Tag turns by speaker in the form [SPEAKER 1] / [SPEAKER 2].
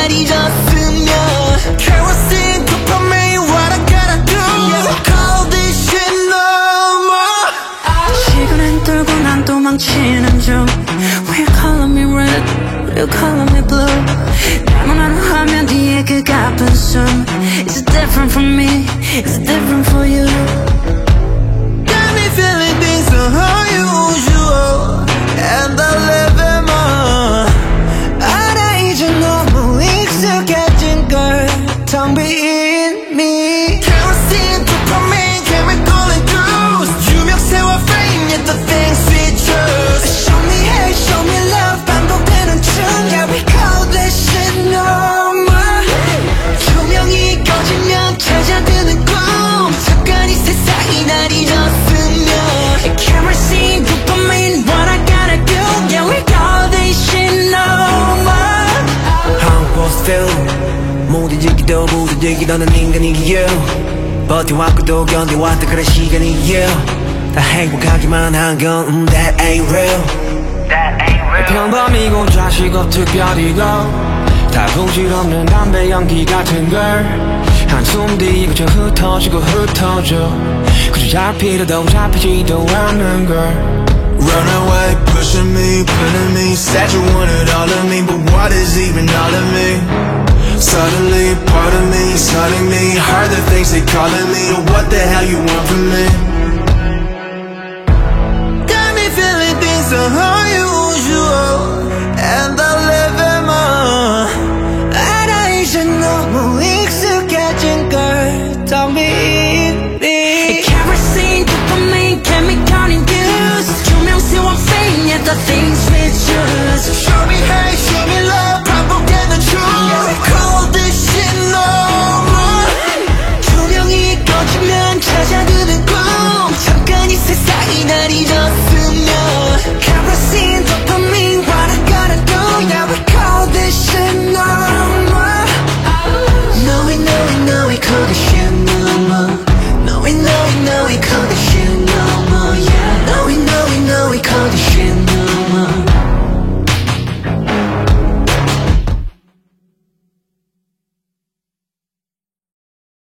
[SPEAKER 1] 날 잊었으면 kerosene 도파민 what I gotta do yeah. Call this shit no more
[SPEAKER 2] 시간은 돌고 난 도망치는 중 Will you color me red, will you color me blue 나는 화면 뒤에 그 가쁜 숨 Is it different from me, is it different for you
[SPEAKER 1] Got me feeling things so unusual And I live in more 알아 이제 너무 익숙해진 걸 텅 빈 me Kerosene, dopamine, chemical and juice 유명세와 fame, yet the things we choose Show me hate, show me love 반복되는 춤 Yeah, we call this shit no more 조명이 꺼지면 찾아드는 꿈 잠깐 이 세상이 날 잊었으면 Kerosene, dopamine, what I gotta do Yeah, we call this shit no more
[SPEAKER 3] How I'm supposed to feel 무뎌지기도 무뎌지기도는 인간이에요 버텨왔고도 견뎌왔다 그런 시간이에요 다 행복하기만 한 건 that ain't real
[SPEAKER 4] 평범이고 자식 없 특별이고 다 부질없는 담배 연기 같은 걸 한숨 뒤에 그저 흩어지고 흩어져 그저 잡히려도 잡히지도 않는 걸
[SPEAKER 5] Run away, pushing me, pulling me Said you wanted all of me, but what is even all of me? Suddenly, part of me is hurting me Heard the things they calling me, what the hell you want from me?
[SPEAKER 1] Got me feeling things so hard